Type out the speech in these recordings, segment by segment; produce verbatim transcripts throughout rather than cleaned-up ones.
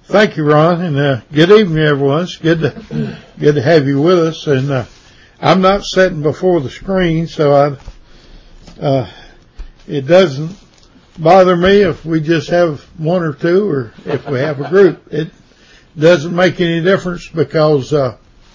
Thank you, Ron, and uh, good evening, everyone. It's good to good to have you with us. And uh, I'm not sitting before the screen, so I uh, it doesn't bother me if we just have one or two, or if we have a group. It doesn't make any difference because uh,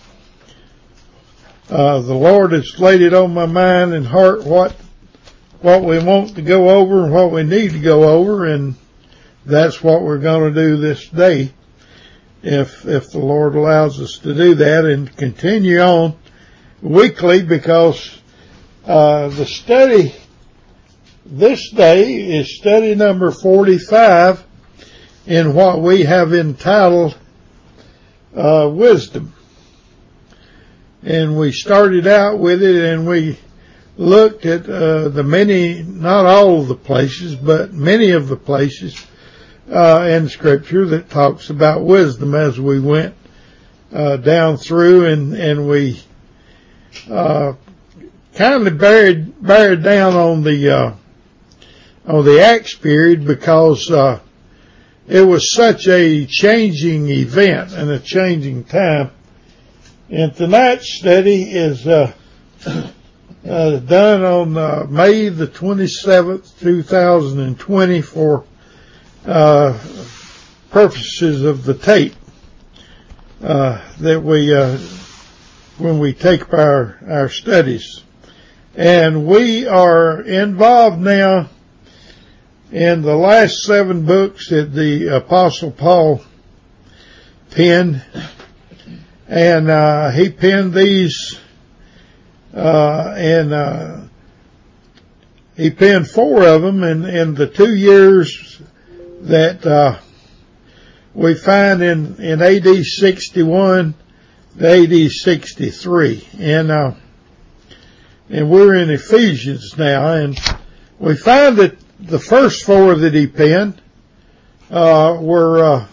uh, the Lord has laid it on my mind and heart what what we want to go over and what we need to go over, and that's what we're going to do this day, if if the Lord allows us to do that, and continue on weekly, because uh, the study this day is study number forty-five in what we have entitled uh, Wisdom. And we started out with it, and we looked at uh, the many, not all of the places, but many of the places uh, in Scripture that talks about wisdom as we went uh, down through, and, and we uh, kind of buried, buried down on the, uh, on the Acts period, because uh, it was such a changing event and a changing time. And tonight's study is uh, uh, done on uh, May the twenty-seventh, two thousand twenty, for uh, purposes of the tape uh, that we uh, when we take our our studies. And we are involved now in the last seven books that the Apostle Paul penned, and uh, he penned these, uh, and uh, he penned four of them in, in the two years that uh, we find in, in A D sixty-one to A D sixty-three, and uh, and we're in Ephesians now, and we find that the first four that he penned uh, were uh,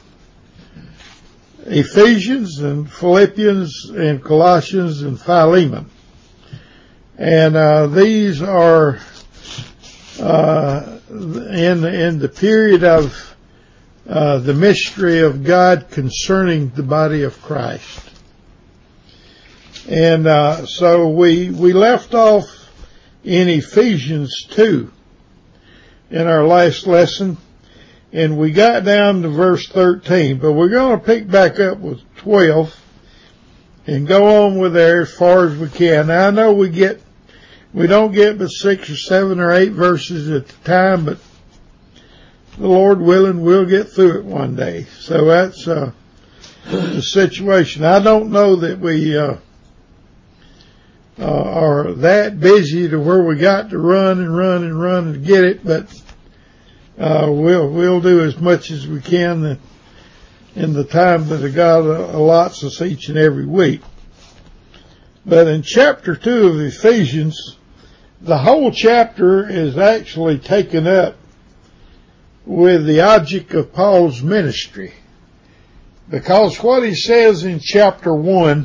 Ephesians and Philippians and Colossians and Philemon. And uh, these are uh, in, in the period of uh, the mystery of God concerning the body of Christ. And uh, so we, we left off in Ephesians two in our last lesson, and we got down to verse thirteen, but we're going to pick back up with twelve and go on with there as far as we can. Now, I know we get, we don't get but six or seven or eight verses at the time, but the Lord willing, we'll get through it one day. So that's uh, the situation. I don't know that we uh, uh, are that busy to where we got to run and run and run and get it, but Uh, we'll, we'll do as much as we can in the time that God allots us each and every week. But in chapter two of Ephesians, the whole chapter is actually taken up with the object of Paul's ministry. Because what he says in chapter one,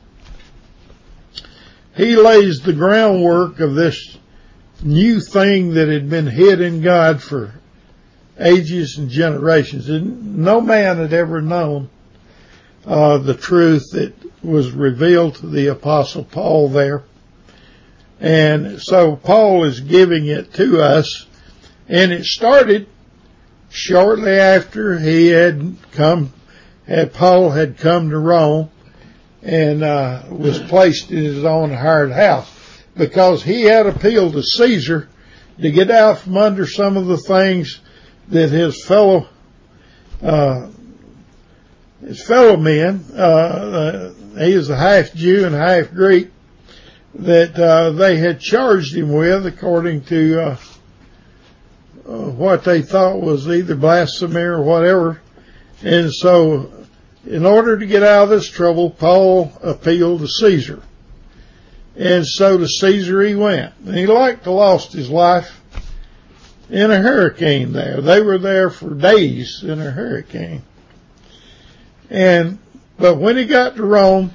he lays the groundwork of this new thing that had been hid in God for ages and generations. And no man had ever known uh, the truth that was revealed to the Apostle Paul there. And so Paul is giving it to us. And it started shortly after he had come, had Paul had come to Rome and uh, was placed in his own hired house, because he had appealed to Caesar to get out from under some of the things that his fellow, uh, his fellow men, uh, uh, he is a half Jew and half Greek, that, uh, they had charged him with according to, uh, uh, what they thought was either blasphemy or whatever. And so, in order to get out of this trouble, Paul appealed to Caesar. And so to Caesar he went. And he like to lost his life in a hurricane there. They were there for days in a hurricane. And, but when he got to Rome,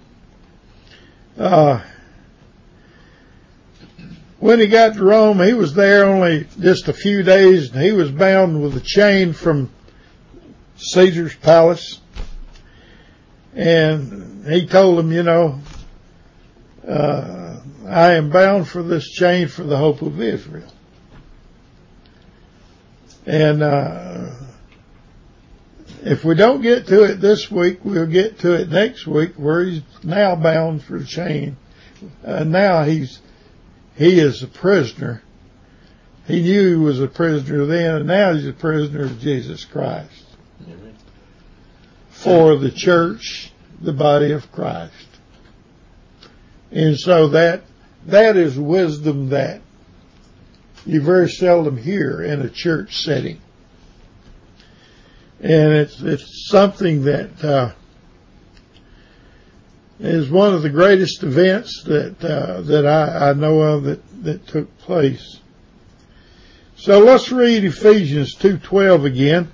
uh, when he got to Rome, he was there only just a few days, and he was bound with a chain from Caesar's palace. And he told them, you know, uh, I am bound for this chain for the hope of Israel. And uh, if we don't get to it this week, we'll get to it next week, where he's now bound for the chain. Uh, now he's he is a prisoner. He knew he was a prisoner then, and now he's a prisoner of Jesus Christ. Amen. For the church, the body of Christ. And so that that is wisdom that you very seldom hear in a church setting. And it's it's something that uh, is one of the greatest events that uh, that I, I know of that, that took place. So let's read Ephesians two twelve again.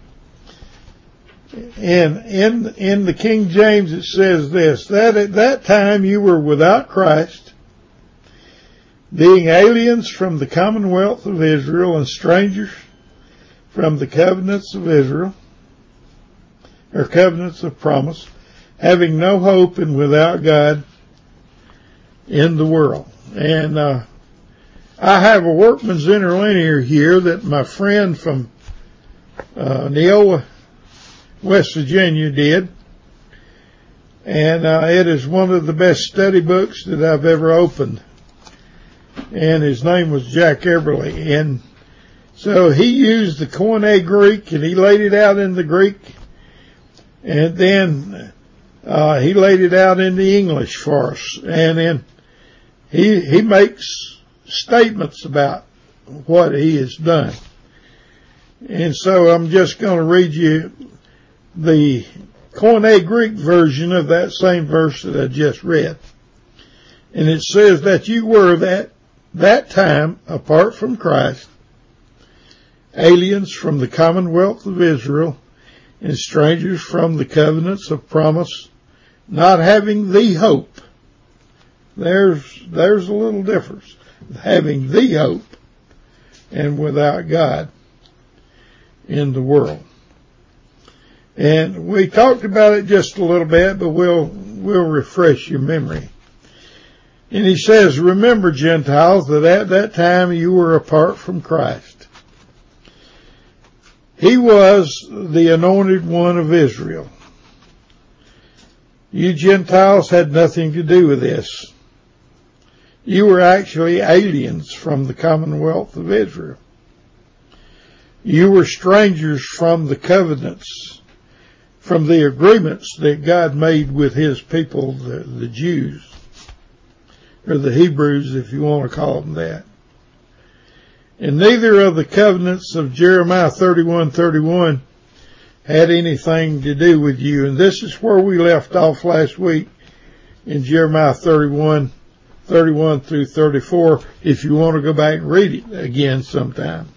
And in in the King James it says this, that at that time you were without Christ, being aliens from the commonwealth of Israel and strangers from the covenants of Israel, or covenants of promise, having no hope and without God in the world. And uh, I have a workman's interlinear here that my friend from uh, Neola, West Virginia did. And uh, it is one of the best study books that I've ever opened. And his name was Jack Eberly. And so he used the Koine Greek, and he laid it out in the Greek. And then uh, he laid it out in the English for us. And then he he makes statements about what he has done. And so I'm just going to read you the Koine Greek version of that same verse that I just read. And it says that you were that that time apart from Christ, aliens from the commonwealth of Israel, and strangers from the covenants of promise, not having the hope. There's there's a little difference. Having the hope, and without God in the world. And we talked about it just a little bit, but we'll we'll refresh your memory. And he says, remember, Gentiles, that at that time you were apart from Christ. He was the anointed one of Israel. You Gentiles had nothing to do with this. You were actually aliens from the commonwealth of Israel. You were strangers from the covenants, from the agreements that God made with his people, the, the Jews, or the Hebrews, if you want to call them that. And neither of the covenants of Jeremiah thirty-one thirty-one had anything to do with you. And this is where we left off last week in Jeremiah thirty-one thirty-one through thirty-four, if you want to go back and read it again sometime.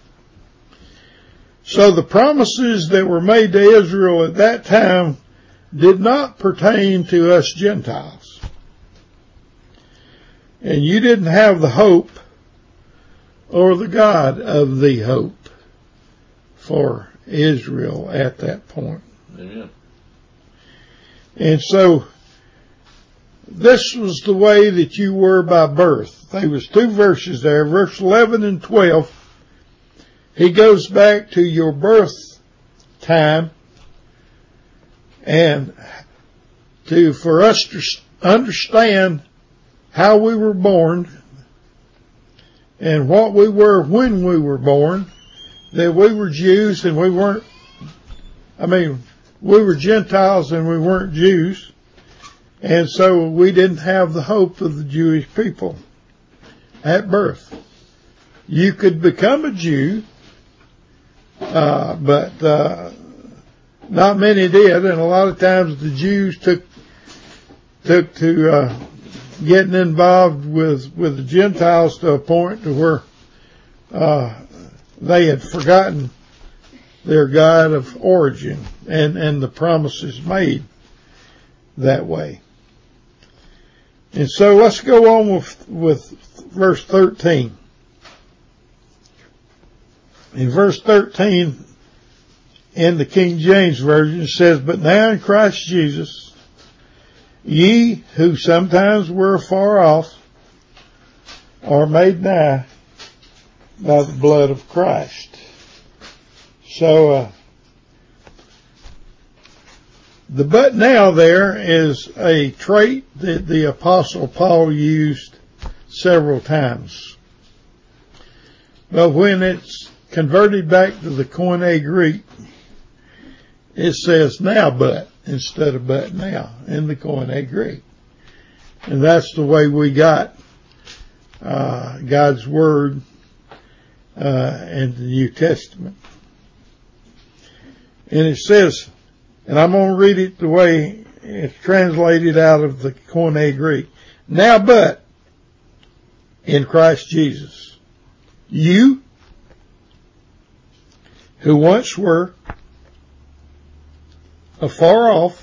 So the promises that were made to Israel at that time did not pertain to us Gentiles. And you didn't have the hope or the God of the hope for Israel at that point. Amen. And so this was the way that you were by birth. There was two verses there, verse eleven and twelve. He goes back to your birth time and to, for us to understand how we were born and what we were when we were born, that we were Jews and we weren't, I mean, we were Gentiles and we weren't Jews. And so we didn't have the hope of the Jewish people at birth. You could become a Jew, uh, but uh, not many did, and a lot of times the Jews took took to uh, getting involved with with the Gentiles to a point to where uh, they had forgotten their God of origin and and the promises made that way. And so let's go on with, with verse thirteen. In verse thirteen, in the King James Version, it says, "But now in Christ Jesus, ye who sometimes were far off are made nigh by the blood of Christ." So, uh, the "but now" there is a trait that the Apostle Paul used several times. But when it's converted back to the Koine Greek, it says "now but" instead of "but now" in the Koine Greek. And that's the way we got uh, God's Word uh, in the New Testament. And it says, and I'm going to read it the way it's translated out of the Koine Greek. "Now but, in Christ Jesus, you who once were afar off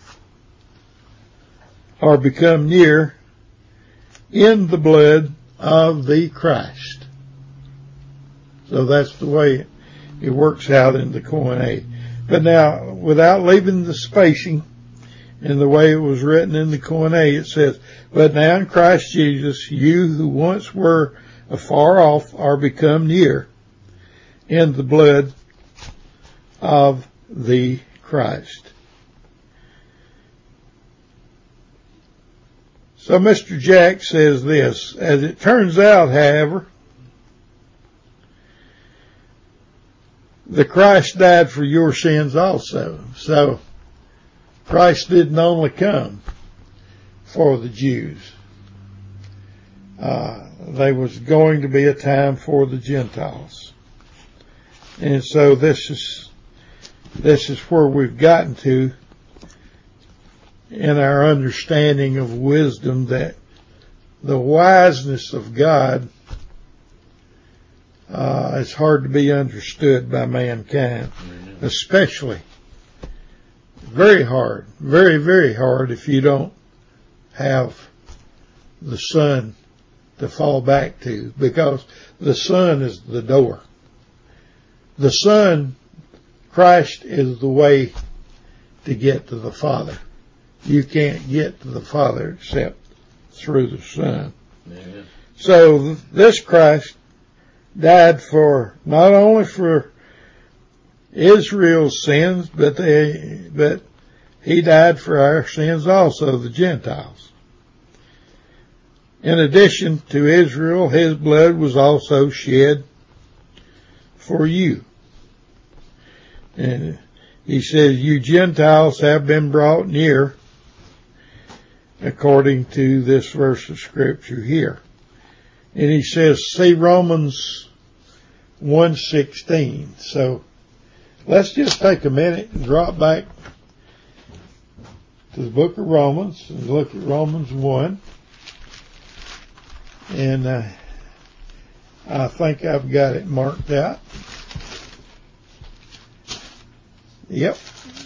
are become near in the blood of the Christ." So that's the way it works out in the Koine. But now, without leaving the spacing in the way it was written in the Koine, it says, "But now in Christ Jesus, you who once were afar off are become near in the blood of the Christ." So Mister Jack says this: "As it turns out, however, the Christ died for your sins also." So Christ didn't only come for the Jews. Uh, there was going to be a time for the Gentiles. And so this is, this is where we've gotten to in our understanding of wisdom, that the wiseness of God uh, is hard to be understood by mankind, mm-hmm. especially very hard, very, very hard if you don't have the Son to fall back to, because the Son is the door. The Son, Christ, is the way to get to the Father. You can't get to the Father except through the Son. Yeah. So this Christ died for, not only for Israel's sins, but they, but he died for our sins also, the Gentiles. In addition to Israel, his blood was also shed for you. And he says, "You Gentiles have been brought near," according to this verse of Scripture here. And he says, see Romans one sixteen. So let's just take a minute and drop back to the book of Romans and look at Romans one. And uh, I think I've got it marked out. Yep.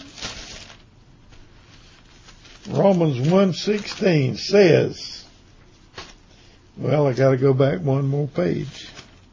Romans one sixteen says, well, I got to go back one more page.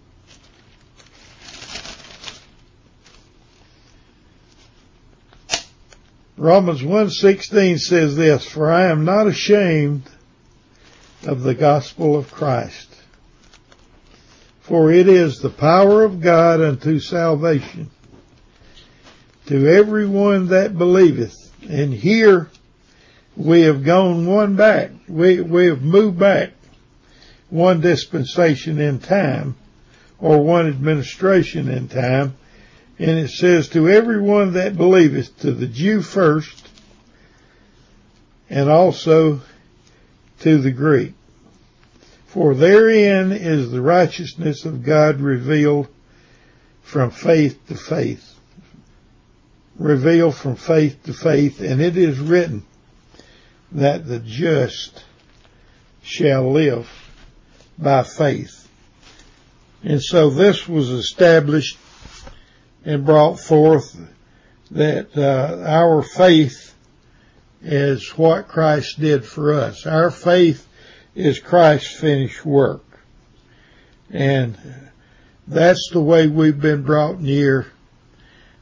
Romans one sixteen says this: "For I am not ashamed of the gospel of Christ, for it is the power of God unto salvation to everyone that believeth." And here we have gone one back. We, we have moved back one dispensation in time, or one administration in time. And it says, "To everyone that believeth, to the Jew first, and also to the Greek. For therein is the righteousness of God revealed from faith to faith." Revealed from faith to faith. "And it is written that the just shall live by faith." And so this was established and brought forth, that uh, our faith is what Christ did for us. Our faith is Christ's finished work. And that's the way we've been brought near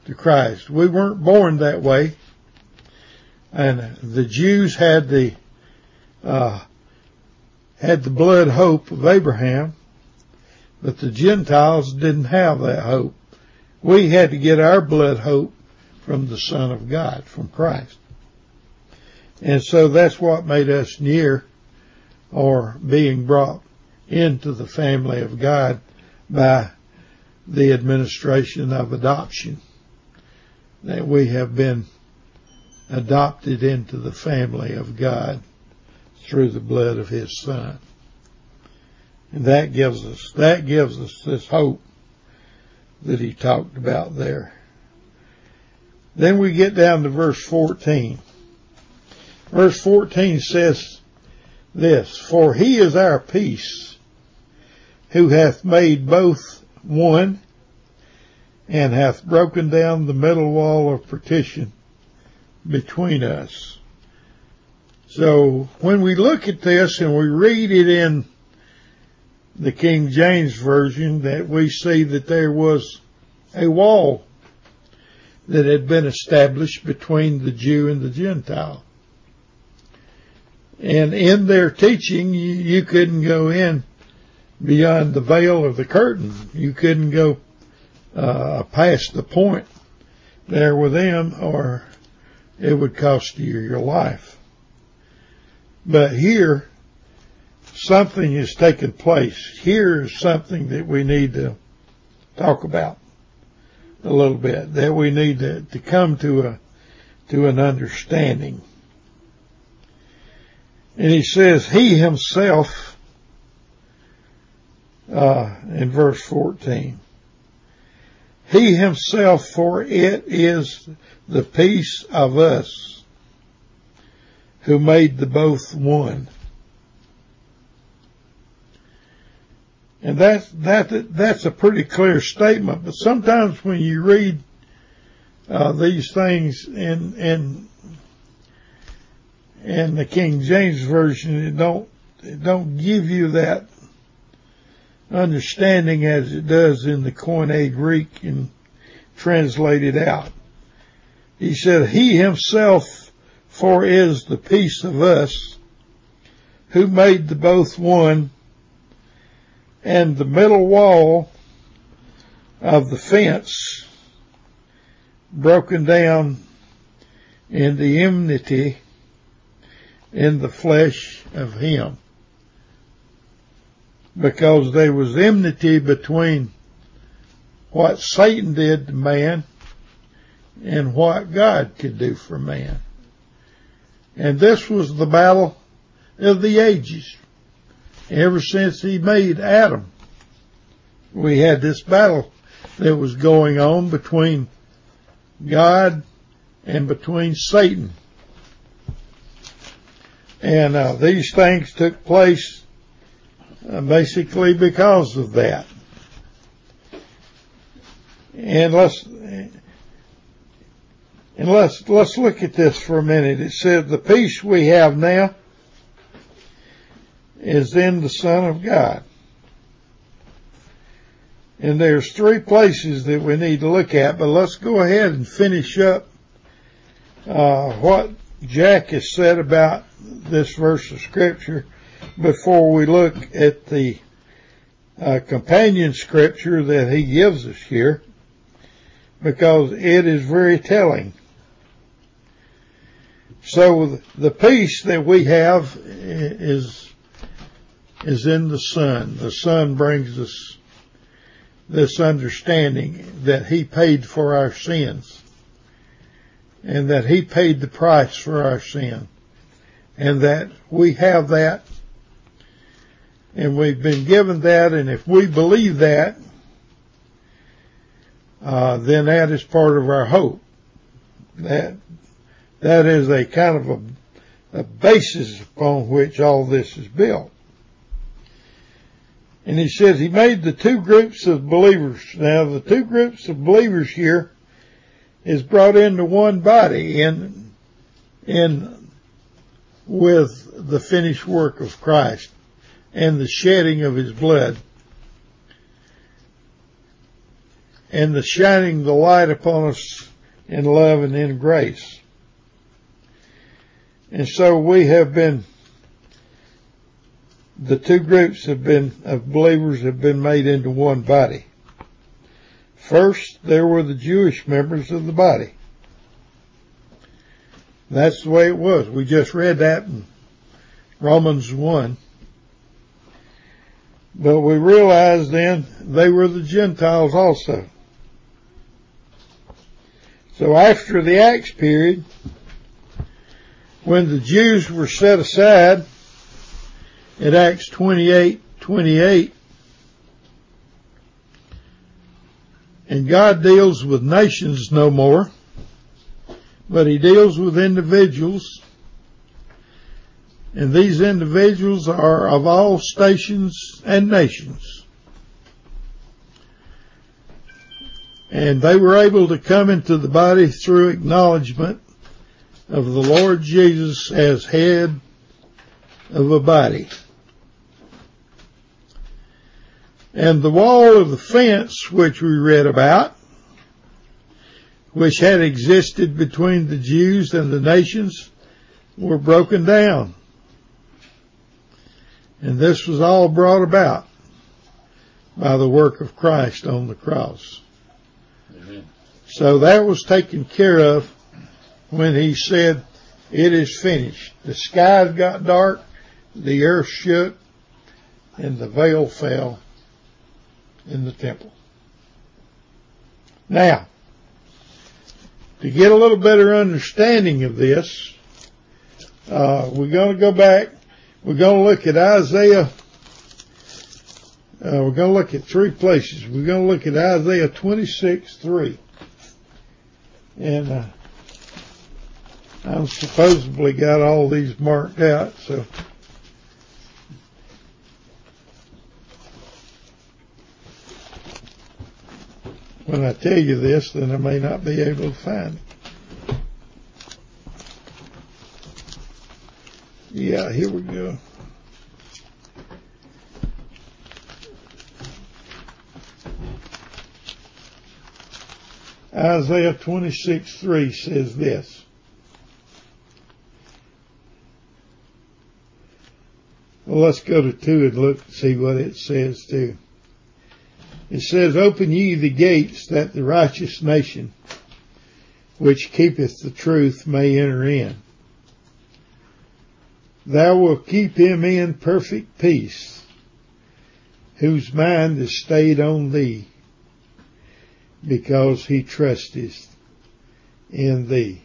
to Christ. We weren't born that way. And the Jews had the, uh, had the blood hope of Abraham, but the Gentiles didn't have that hope. We had to get our blood hope from the Son of God, from Christ. And so that's what made us near, or being brought into the family of God by the administration of adoption, that we have been adopted into the family of God through the blood of His Son. And that gives us, that gives us this hope that he talked about there. Then we get down to verse fourteen. Verse fourteen says this, "For He is our peace, who hath made both one, and hath broken down the middle wall of partition between us." So when we look at this and we read it in the King James Version, that we see that there was a wall that had been established between the Jew and the Gentile. And in their teaching, you, you couldn't go in beyond the veil of the curtain. You couldn't go uh, past the point there with them, or it would cost you your life. But here, something has taken place. Here's something that we need to talk about a little bit, that we need to, to come to a to an understanding. And he says, He Himself, uh, in verse fourteen, He Himself, for it is the peace of us, who made the both one. And that's, that, that's a pretty clear statement, but sometimes when you read, uh, these things in, in, in the King James Version, it don't, it don't give you that understanding as it does in the Koine Greek and translated out. He said, He Himself, for is the peace of us, who made the both one, and the middle wall of the fence broken down in the enmity in the flesh of Him. Because there was enmity between what Satan did to man and what God could do for man. And this was the battle of the ages. Ever since He made Adam, we had this battle that was going on between God and between Satan. And uh, these things took place uh, basically because of that. And let's and let's let's look at this for a minute. It said the peace we have now is in the Son of God. And there's three places that we need to look at, but let's go ahead and finish up uh, what Jack has said about this verse of Scripture before we look at the uh, companion Scripture that he gives us here, because it is very telling. So the peace that we have is is in the Son. The Son brings us this understanding that He paid for our sins, and that He paid the price for our sin, and that we have that, and we've been given that, and if we believe that, uh, then that is part of our hope. That that is a kind of a, a basis upon which all this is built. And he says He made the two groups of believers. Now, the two groups of believers here is brought into one body in, in, with the finished work of Christ and the shedding of His blood. and the shining the light upon us in love and in grace. And so we have been, the two groups have been, of believers have been made into one body. First, there were the Jewish members of the body. That's the way it was. We just read that in Romans one. But we realized then they were the Gentiles also. So after the Acts period, when the Jews were set aside in Acts twenty-eight twenty-eight, and God deals with nations no more, but he deals with individuals. And these individuals are of all stations and nations. And they were able to come into the body through acknowledgement of the Lord Jesus as head of a body. And the wall of the fence, which we read about, which had existed between the Jews and the nations, were broken down. And this was all brought about by the work of Christ on the cross. Amen. So that was taken care of when he said, it is finished. The skies got dark, the earth shook, and the veil fell in the temple. Now, to get a little better understanding of this, uh, we're going to go back. We're going to look at Isaiah. Uh, we're going to look at three places. We're going to look at Isaiah twenty-six three. And uh, I've supposedly got all these marked out, so. When I tell you this, then I may not be able to find it. Yeah, here we go. Isaiah twenty-six three says this. Well, let's go to two and look and see what it says too. It says, open ye the gates, that the righteous nation, which keepeth the truth, may enter in. Thou wilt keep him in perfect peace, whose mind is stayed on thee, because he trusteth in thee.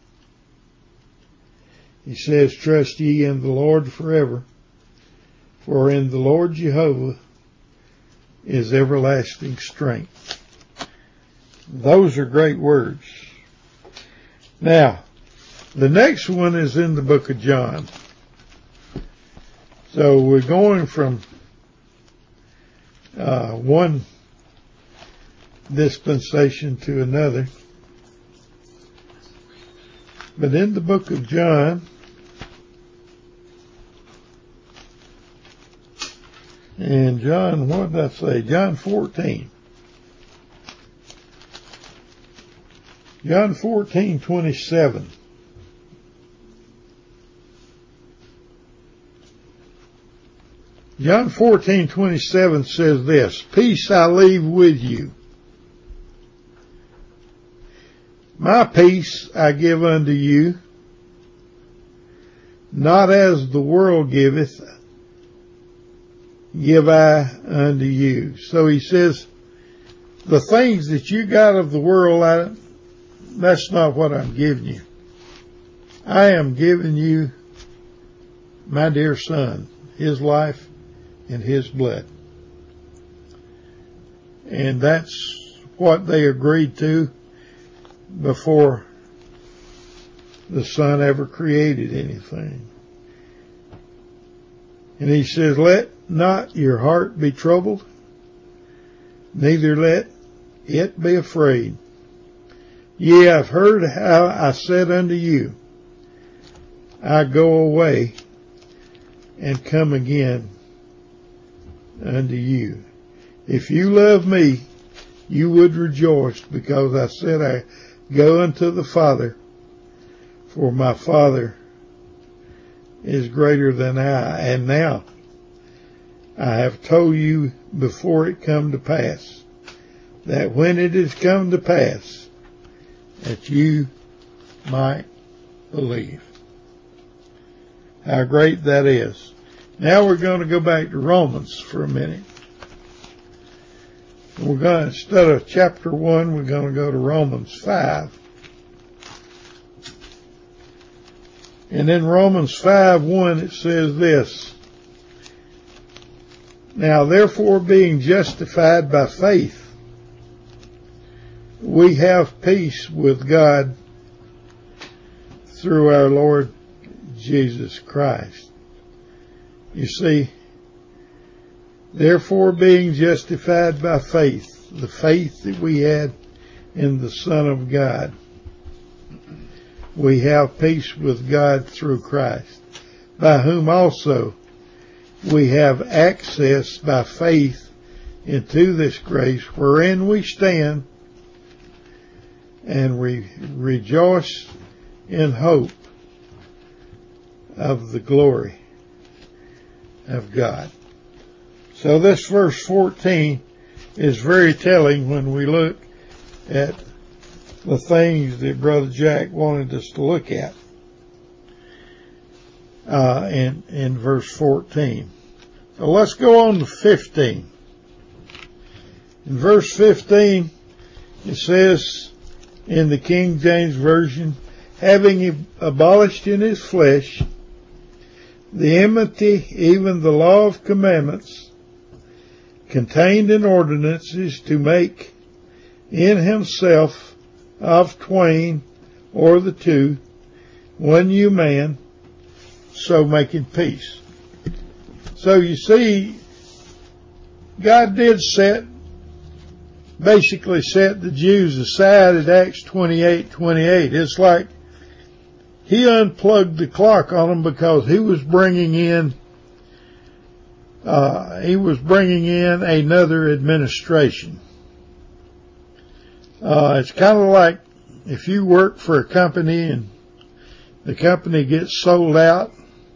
He says, trust ye in the Lord forever, for in the Lord Jehovah is everlasting strength. Those are great words. Now, the next one is in the book of John. So we're going from uh, one dispensation to another. But in the book of John, and John, what did I say? John fourteen. John fourteen twenty-seven. John fourteen twenty-seven says this, peace I leave with you. My peace I give unto you, not as the world giveth, give I unto you. So he says, the things that you got of the world, I, that's not what I'm giving you. I am giving you my dear son, his life and his blood. And that's what they agreed to before the son ever created anything. And he says, let not your heart be troubled, neither let it be afraid. Ye have heard how I said unto you, I go away and come again unto you. If you love me, you would rejoice, because I said, I go unto the Father, for my Father is greater than I. And now I have told you before it come to pass, that when it is come to pass, that you might believe. How great that is. Now we're going to go back to Romans for a minute. We're going to, instead of chapter one, we're going to go to Romans five. And in Romans five one it says this, now therefore, being justified by faith, we have peace with God through our Lord Jesus Christ. You see, therefore, being justified by faith, the faith that we had in the Son of God, we have peace with God through Christ, by whom also we have access by faith into this grace wherein we stand, and we rejoice in hope of the glory of God. So this verse fourteen is very telling when we look at the things that Brother Jack wanted us to look at uh, in, in verse fourteen. So let's go on to fifteen. In verse fifteen, it says in the King James Version, having abolished in his flesh the enmity, even the law of commandments contained in ordinances, to make in himself of twain, or the two, one new man, so making peace. So you see, God did set, basically set the Jews aside at Acts twenty-eight twenty-eight. It's like he unplugged the clock on them, because he was bringing in, uh, he was bringing in another administration. Uh, it's kind of like if you work for a company and the company gets sold out,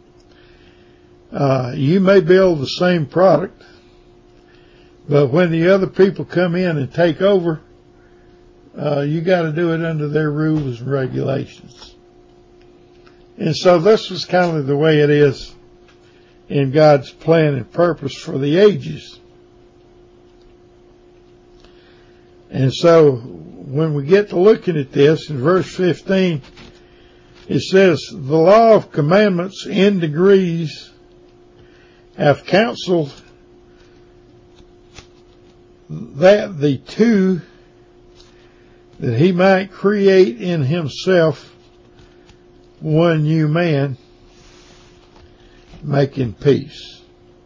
uh, you may build the same product, but when the other people come in and take over, uh, you got to do it under their rules and regulations. And so this is kind of the way it is in God's plan and purpose for the ages. And so when we get to looking at this in verse fifteen, it says, the law of commandments in degrees have counseled that the two, that he might create in himself one new man, making peace.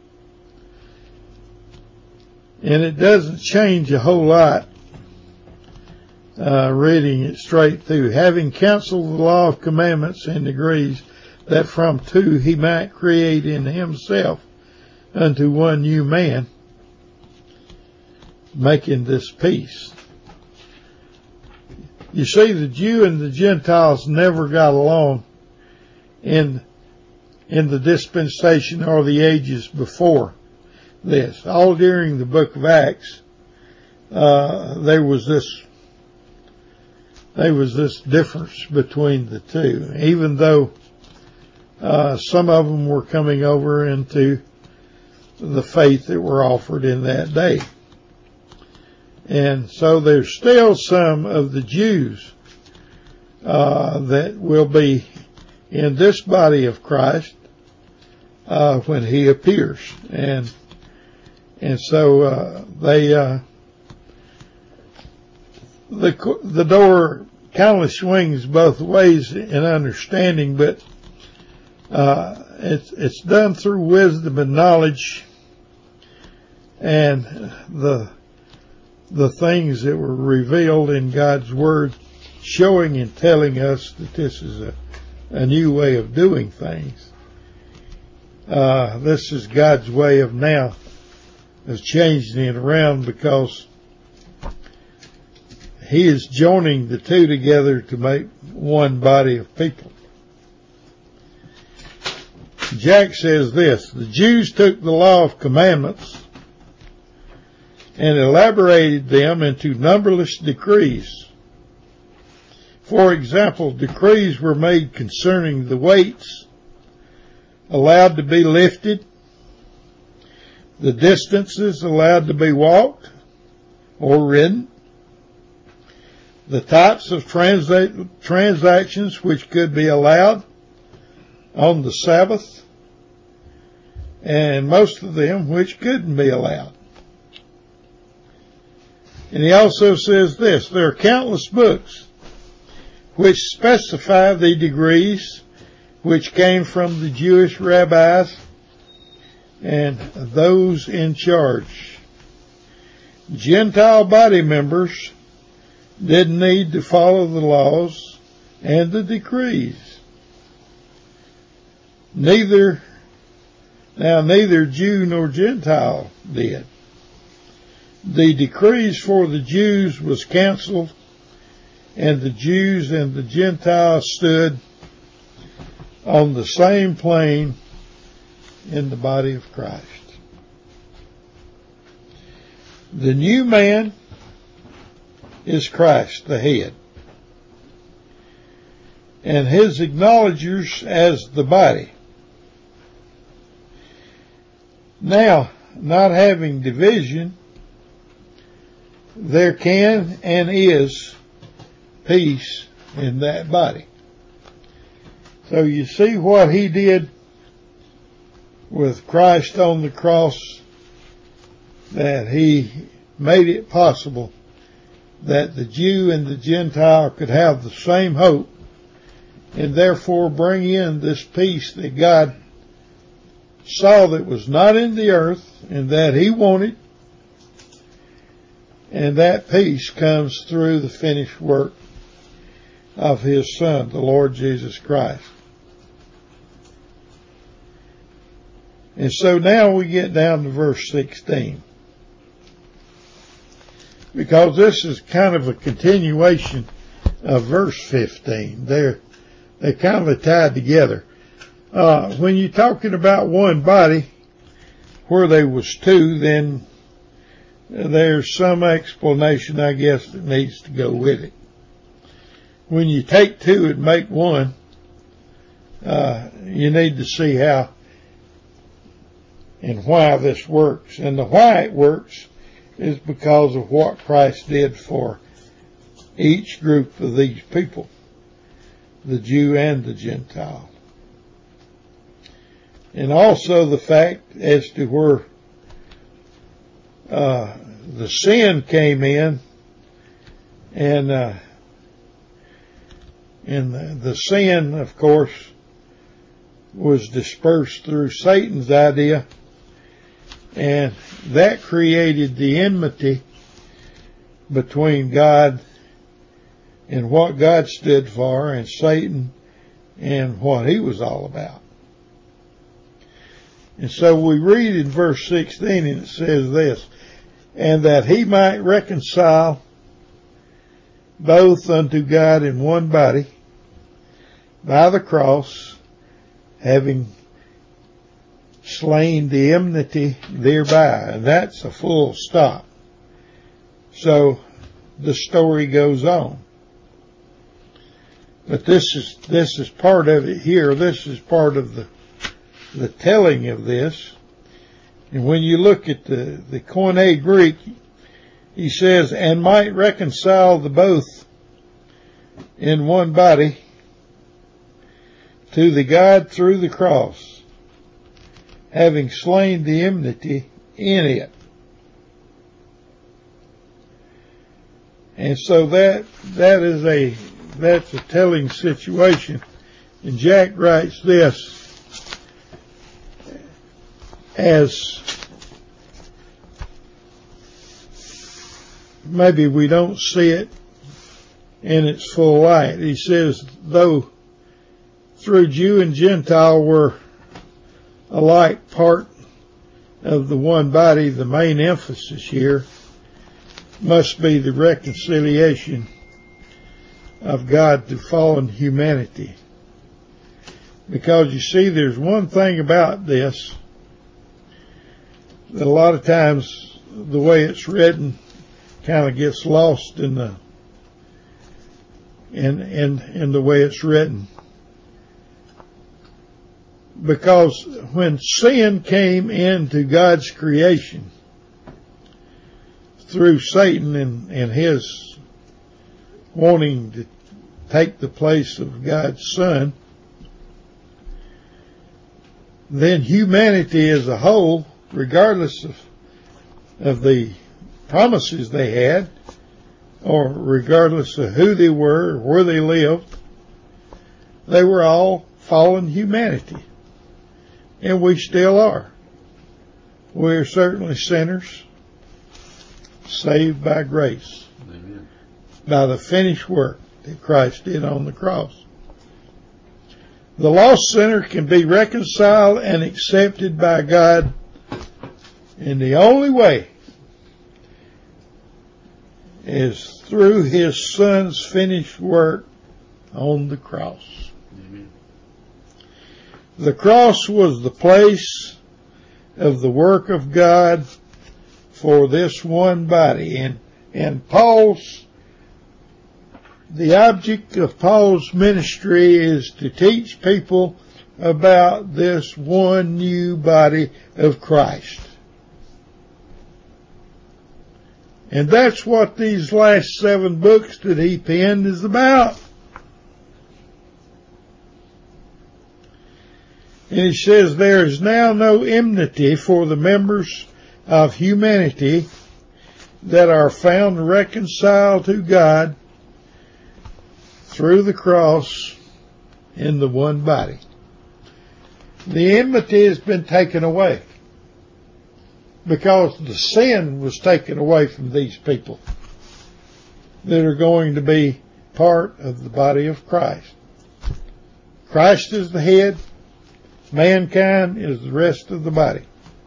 And it doesn't change a whole lot, uh, reading it straight through. Having counseled the law of commandments in degrees, that from two he might create in himself unto one new man, making this peace. You see, the Jew and the Gentiles never got along in in the dispensation or the ages before this. All during the book of Acts, uh, there was this there was this difference between the two, even though uh, some of them were coming over into the faith that were offered in that day. And so there's still some of the Jews uh, that will be in this body of Christ uh, when he appears, and and so uh, they uh, the the door kind of swings both ways in understanding, but uh, it's it's done through wisdom and knowledge, and the the things that were revealed in God's Word, showing and telling us that this is a, a new way of doing things. Uh, this is God's way of now of changing it around, because he is joining the two together to make one body of people. Jack says this: the Jews took the law of commandments and elaborated them into numberless decrees. For example, decrees were made concerning the weights allowed to be lifted, the distances allowed to be walked or ridden, the types of transa- transactions which could be allowed on the Sabbath, and most of them which couldn't be allowed. And he also says this: there are countless books which specify the degrees which came from the Jewish rabbis and those in charge. Gentile body members didn't need to follow the laws and the decrees. Neither, now neither Jew nor Gentile did. The decrees for the Jews was canceled, and the Jews and the Gentiles stood on the same plane in the body of Christ. The new man is Christ, the head, and his acknowledgers as the body. Now, not having division, there can and is peace in that body. So you see what he did with Christ on the cross, that he made it possible that the Jew and the Gentile could have the same hope, and therefore bring in this peace that God saw that was not in the earth and that he wanted. And that peace comes through the finished work of his Son, the Lord Jesus Christ. And so now we get down to verse sixteen. Because this is kind of a continuation of verse fifteen. They're, they're kind of tied together. Uh, when you're talking about one body, where there was two, then there's some explanation, I guess, that needs to go with it. When you take two and make one, uh, you need to see how and why this works. And the why it works is because of what Christ did for each group of these people, the Jew and the Gentile. And also the fact as to where uh, the sin came in, and uh, and the, the sin, of course, was dispersed through Satan's idea, and that created the enmity between God and what God stood for, and Satan and what he was all about. And so we read in verse sixteen, and it says this: and that he might reconcile both unto God in one body by the cross, having slain the enmity thereby. And that's a full stop. So the story goes on. But this is, this is part of it here. This is part of the, the telling of this. And when you look at the, the Koine Greek, he says, and might reconcile the both in one body to the God through the cross, having slain the enmity in it. And so that, that is a, that's a telling situation. And Jack writes this as maybe we don't see it in its full light. He says, though through Jew and Gentile were alike part of the one body, the main emphasis here must be the reconciliation of God to fallen humanity. Because you see, there's one thing about this that a lot of times the way it's written kind of gets lost in the in in in the way it's written. Because when sin came into God's creation through Satan and, and his wanting to take the place of God's Son, then humanity as a whole, regardless of, of the promises they had, or regardless of who they were, or where they lived, they were all fallen humanity. And we still are. We are certainly sinners, saved by grace. Amen. By the finished work that Christ did on the cross. The lost sinner can be reconciled and accepted by God in the only way is through His Son's finished work on the cross. Amen. The cross was the place of the work of God for this one body. And, and Paul's, the object of Paul's ministry is to teach people about this one new body of Christ. And that's what these last seven books that he penned is about. And he says, there is now no enmity for the members of humanity that are found reconciled to God through the cross in the one body. The enmity has been taken away because the sin was taken away from these people that are going to be part of the body of Christ. Christ is the head. Mankind is the rest of the body.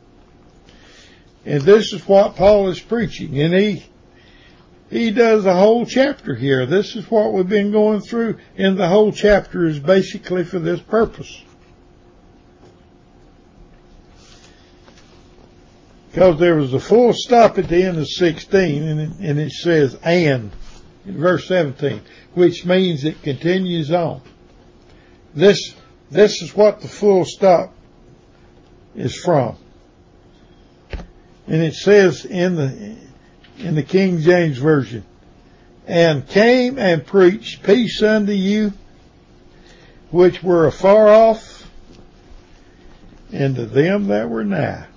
And this is what Paul is preaching. And he, he does a whole chapter here. This is what we've been going through. And the whole chapter is basically for this purpose. Because there was a full stop at the end of sixteen, and it, and it says, and, in verse seventeen, which means it continues on. This, this is what the full stop is from. And it says in the, in the King James Version, and came and preached peace unto you, which were afar off, and to them that were nigh.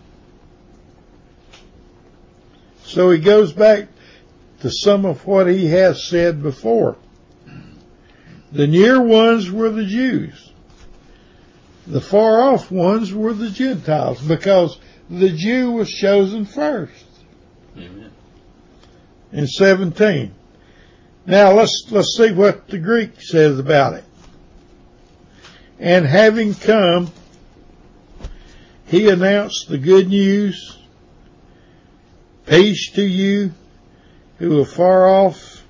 So he goes back to some of what he has said before. The near ones were the Jews. The far off ones were the Gentiles, because the Jew was chosen first. Amen. In seventeen. Now let's, let's see what the Greek says about it. And having come, he announced the good news. Peace to you who are far off,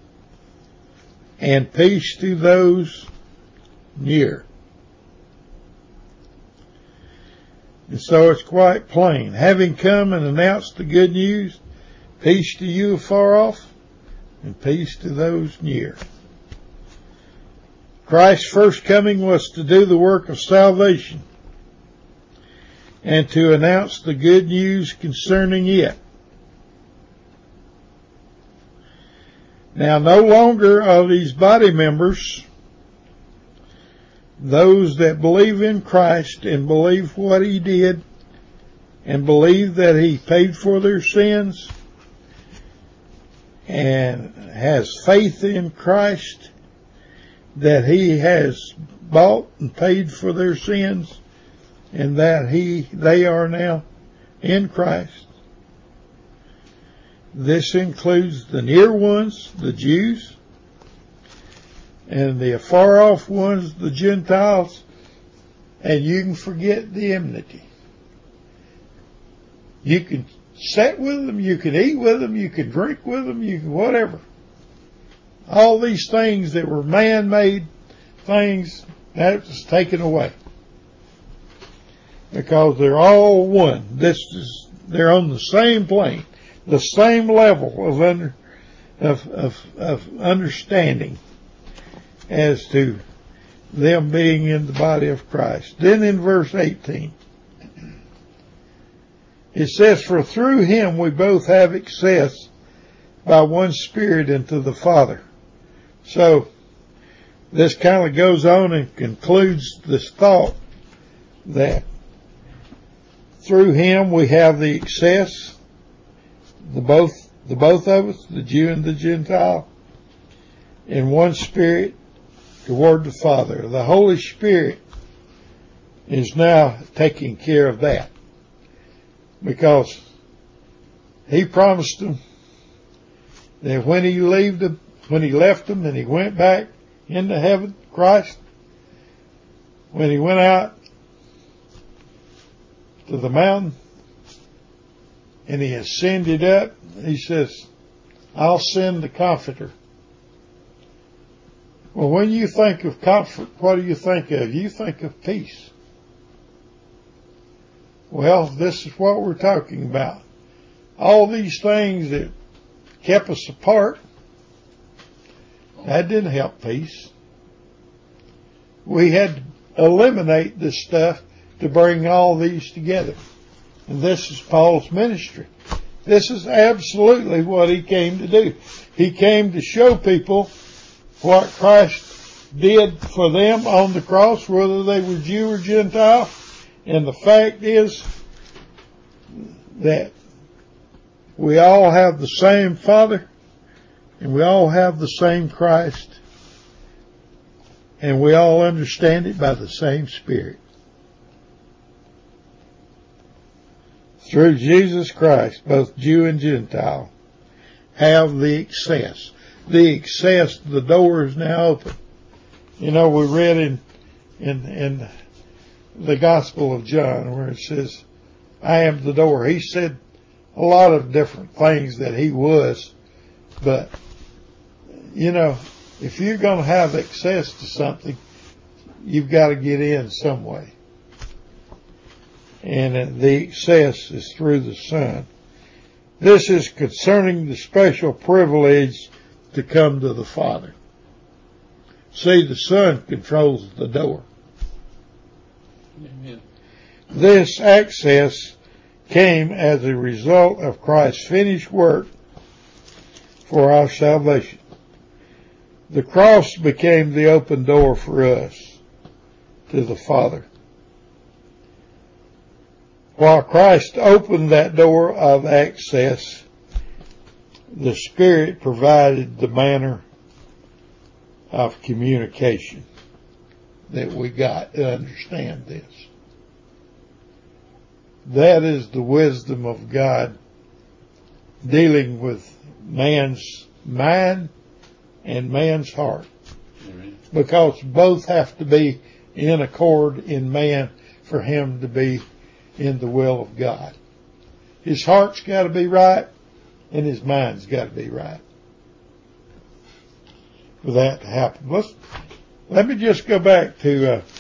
and peace to those near. And so it's quite plain. Having come and announced the good news, peace to you afar off, and peace to those near. Christ's first coming was to do the work of salvation and to announce the good news concerning it. Now, no longer are these body members those that believe in Christ and believe what He did and believe that He paid for their sins and has faith in Christ that He has bought and paid for their sins and that He, they are now in Christ. This includes the near ones, the Jews, and the afar off ones, the Gentiles, and you can forget the enmity. You can sit with them, you could eat with them, you could drink with them, you could whatever. All these things that were man-made things, that was taken away. Because they're all one. This is, they're on the same plane, the same level of under, of, of, of understanding as to them being in the body of Christ. Then in verse eighteen, it says, for through him we both have access by one Spirit into the Father. So this kind of goes on and concludes this thought that through him we have the access, the both, the both of us, the Jew and the Gentile, in one Spirit toward the Father. The Holy Spirit is now taking care of that, because he promised them that when he left them, when he left them and he went back into heaven, Christ, when he went out to the mountain and he ascended up, he says, I'll send the Comforter. Well, when you think of comfort, what do you think of? You think of peace. Well, this is what we're talking about. All these things that kept us apart, that didn't help peace. We had to eliminate this stuff to bring all these together. And this is Paul's ministry. This is absolutely what he came to do. He came to show people what Christ did for them on the cross, whether they were Jew or Gentile. And the fact is that we all have the same Father, and we all have the same Christ, and we all understand it by the same Spirit. Through Jesus Christ, both Jew and Gentile have the access. The access, the door is now open. You know, we read in, in, in the Gospel of John where it says, I am the door. He said a lot of different things that he was, but, you know, if you're going to have access to something, you've got to get in some way. And the access is through the Son. This is concerning the special privilege to come to the Father. See, the Son controls the door. Amen. This access came as a result of Christ's finished work for our salvation. The cross became the open door for us to the Father. While Christ opened that door of access, the Spirit provided the manner of communication that we got to understand this. That is the wisdom of God dealing with man's mind and man's heart. Amen. Because both have to be in accord in man for him to be in the will of God. His heart's got to be right and his mind's got to be right for that to happen. Let's, let me just go back to uh,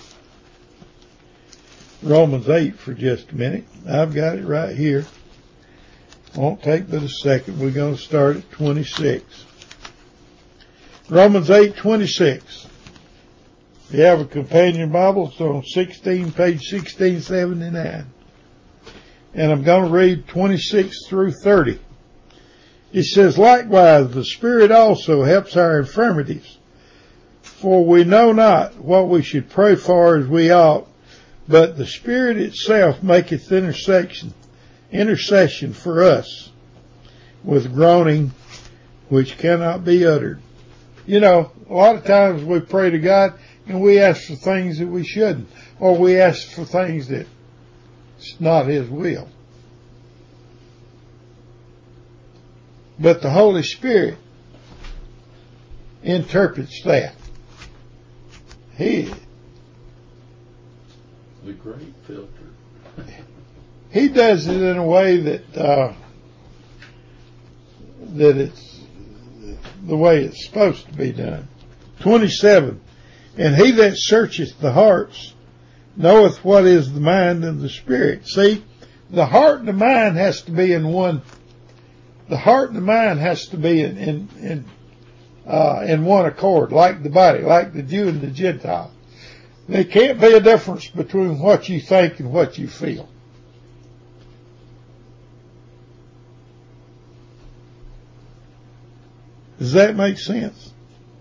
Romans eight for just a minute. I've got it right here. Won't take but a second. We're going to start at twenty-six. Romans eight twenty-six. If you have a companion Bible, it's on sixteen, page sixteen seventy-nine. And I'm going to read twenty-six through thirty. It says, likewise, the Spirit also helps our infirmities. For we know not what we should pray for as we ought, but the Spirit itself maketh intercession, intercession for us with groaning which cannot be uttered. You know, a lot of times we pray to God and we ask for things that we shouldn't, or we ask for things that it's not His will. But the Holy Spirit interprets that. He, The great filter. he does it in a way that uh, that it's the way it's supposed to be done. twenty-seven. And he that searcheth the hearts knoweth what is the mind of the Spirit. See, the heart and the mind has to be in one. The heart and the mind has to be in in in, uh, in one accord, like the body, like the Jew and the Gentile. There can't be a difference between what you think and what you feel. Does that make sense?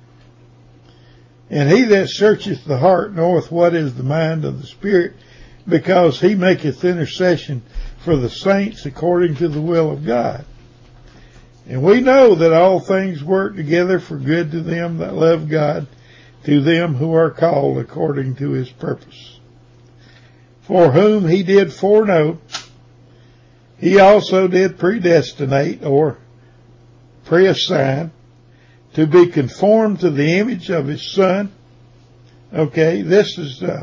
And he that searcheth the heart knoweth what is the mind of the Spirit, because he maketh intercession for the saints according to the will of God. And we know that all things work together for good to them that love God, to them who are called according to his purpose. For whom he did foreknow, he also did predestinate, or preassign, to be conformed to the image of his Son. Okay, this is uh,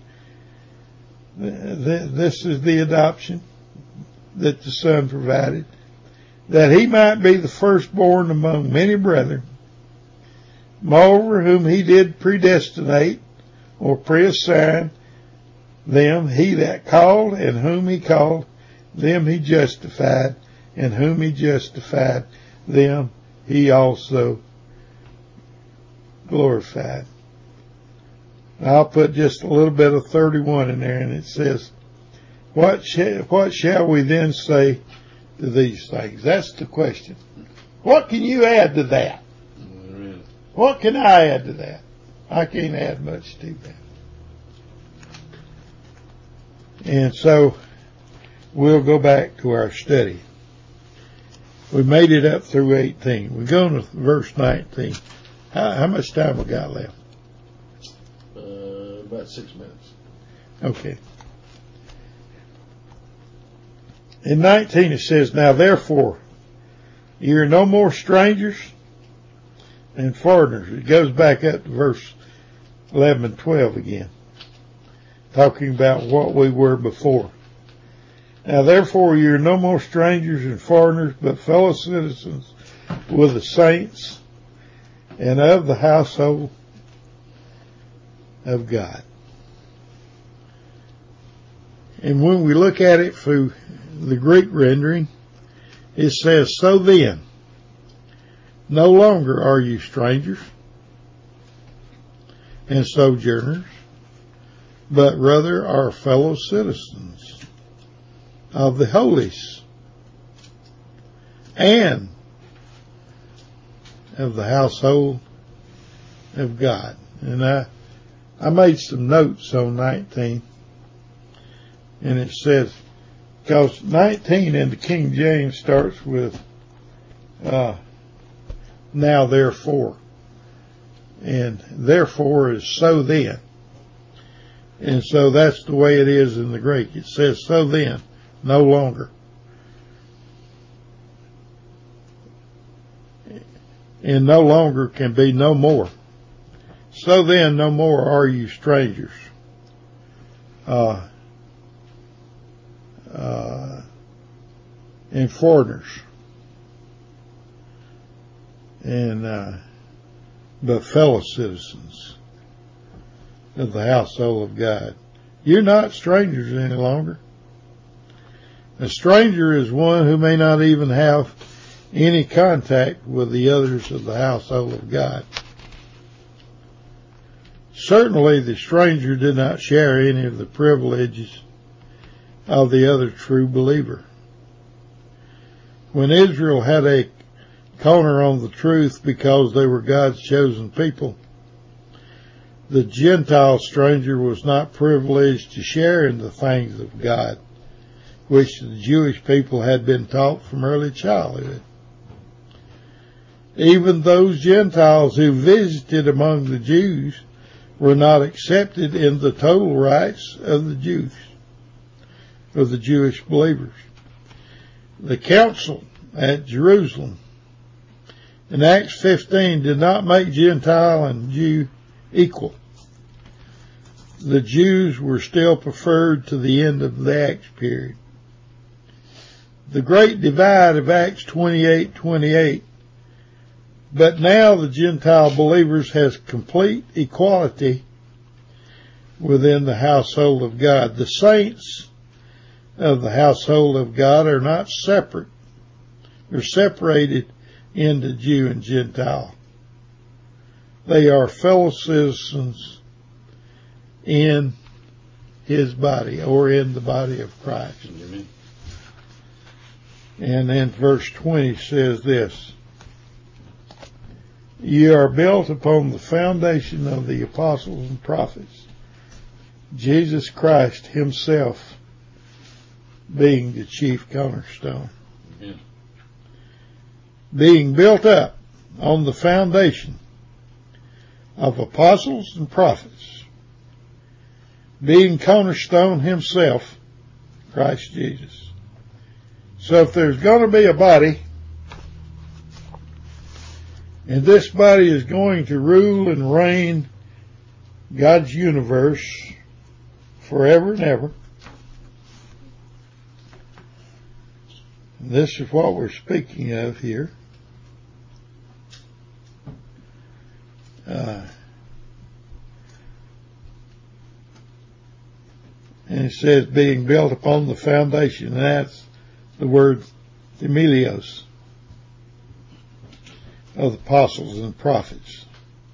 this is the adoption that the Son provided, that he might be the firstborn among many brethren. Moreover, whom he did predestinate, or preassign, them he that called, and whom he called, them he justified, and whom he justified, them he also glorified. I'll put just a little bit of thirty-one in there, and it says, What shall, what shall we then say to these things? That's the question. What can you add to that? Amen. What can I add to that? I can't add much to that. And so we'll go back to our study. We made it up through eighteen. We're going to verse nineteen. How, how much time we got left? Uh, about six minutes. Okay. In nineteen it says, Now therefore, ye are no more strangers and foreigners. It goes back up to verse eleven and twelve again, talking about what we were before. Now therefore ye are no more strangers and foreigners, but fellow citizens with the saints and of the household of God. And when we look at it through the Greek rendering, it says, So then, no longer are you strangers and sojourners, but rather are fellow citizens of the holies and of the household of God. And I, I made some notes on nineteen, and it says, because nineteen in the King James starts with, uh, now therefore. And therefore is so then. And so that's the way it is in the Greek. It says so then, no longer. And no longer can be no more. So then, no more are you strangers. Uh, uh, and foreigners. And, uh, but fellow citizens of the household of God. You're not strangers any longer. A stranger is one who may not even have any contact with the others of the household of God. Certainly the stranger did not share any of the privileges of the other true believer. When Israel had a corner on the truth because they were God's chosen people, the Gentile stranger was not privileged to share in the things of God, which the Jewish people had been taught from early childhood. Even those Gentiles who visited among the Jews were not accepted in the total rights of the Jews, of the Jewish believers. The council at Jerusalem in Acts fifteen did not make Gentile and Jew equal. The Jews were still preferred to the end of the Acts period. the great divide of Acts twenty-eight twenty-eight. But now the Gentile believers has complete equality within the household of God. The saints of the household of God are not separate. They're separated into Jew and Gentile. They are fellow citizens in his body, or in the body of Christ. Amen. And then verse twenty says this: "You are built upon the foundation of the apostles and prophets, Jesus Christ himself being the chief cornerstone." Amen. Being built up on the foundation of apostles and prophets, being cornerstone himself, Christ Jesus. So if there's going to be a body, and this body is going to rule and reign God's universe forever and ever, and this is what we're speaking of here. Uh, and it says being built upon the foundation, and that's the word Themelios, of the apostles and prophets.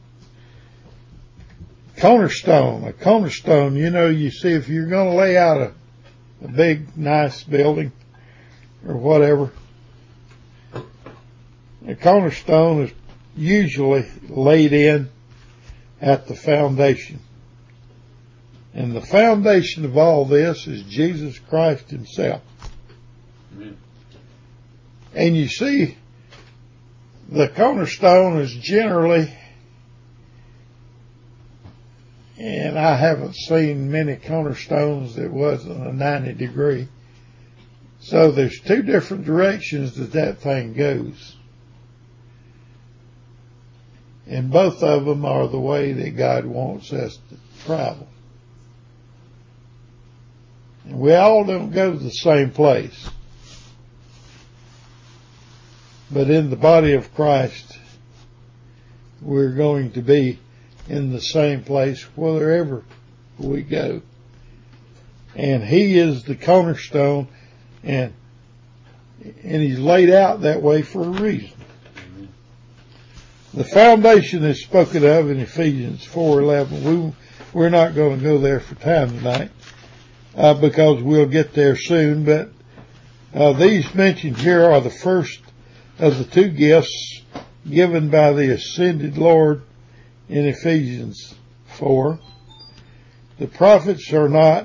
Cornerstone, a cornerstone, you know, you see, if you're going to lay out a, a big, nice building or whatever, a cornerstone is usually laid in at the foundation. And the foundation of all this is Jesus Christ himself. Amen. And you see, the cornerstone is generally, and I haven't seen many cornerstones that wasn't a ninety degree. So there's two different directions that that thing goes. And both of them are the way that God wants us to travel. And we all don't go to the same place. But in the body of Christ, we're going to be in the same place wherever we go. And he is the cornerstone, and and he's laid out that way for a reason. The foundation is spoken of in Ephesians four eleven. We, we're not going to go there for time tonight, uh, because we'll get there soon. But uh, these mentioned here are the first of the two gifts given by the ascended Lord in Ephesians four. The prophets are not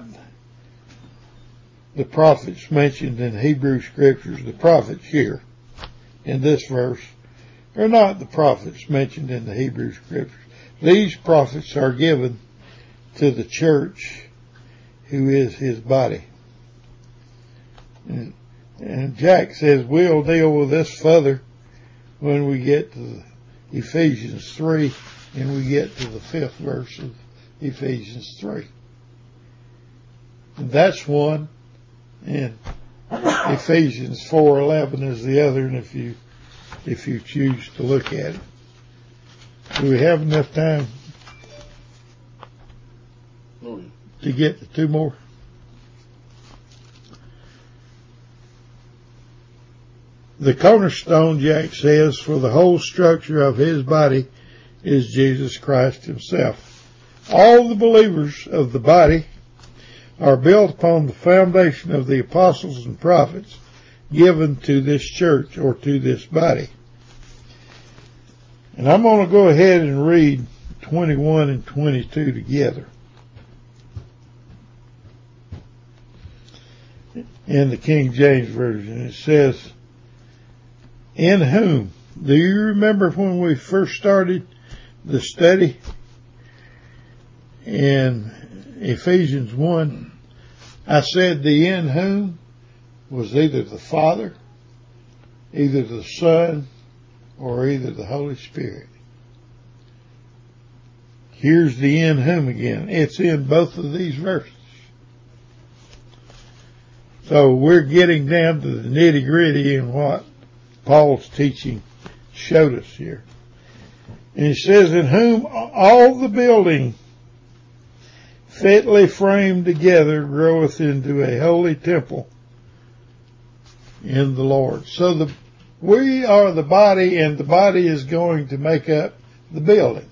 the prophets mentioned in Hebrew scriptures. The prophets here in this verse are not the prophets mentioned in the Hebrew scriptures. These prophets are given to the church, who is his body. And, and Jack says we'll deal with this further when we get to Ephesians three and we get to the fifth verse of Ephesians three. And that's one, and Ephesians four eleven is the other, and if you if you choose to look at it. Do we have enough time Oh, yeah. to get to two more? The cornerstone, Jack says, for the whole structure of his body is Jesus Christ himself. All the believers of the body are built upon the foundation of the apostles and prophets given to this church, or to this body. And I'm going to go ahead and read twenty-one and twenty-two together in the King James Version. It says, in whom, do you remember when we first started the study in Ephesians one? I said the in whom was either the Father, either the Son, or either the Holy Spirit. Here's the in whom again. It's in both of these verses. So we're getting down to the nitty gritty in what Paul's teaching showed us here. And he says, in whom all the building fitly framed together groweth into a holy temple in the Lord. So the, we are the body, and the body is going to make up the building.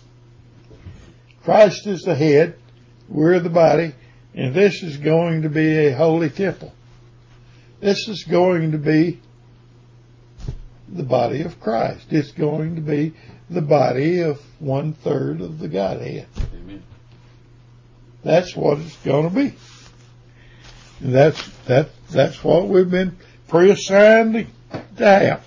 Christ is the head, we're the body, and this is going to be a holy temple. This is going to be the body of Christ. It's going to be the body of one third of the Godhead. Amen. That's what it's going to be. And that's, that, that's what we've been pre-assigned to have.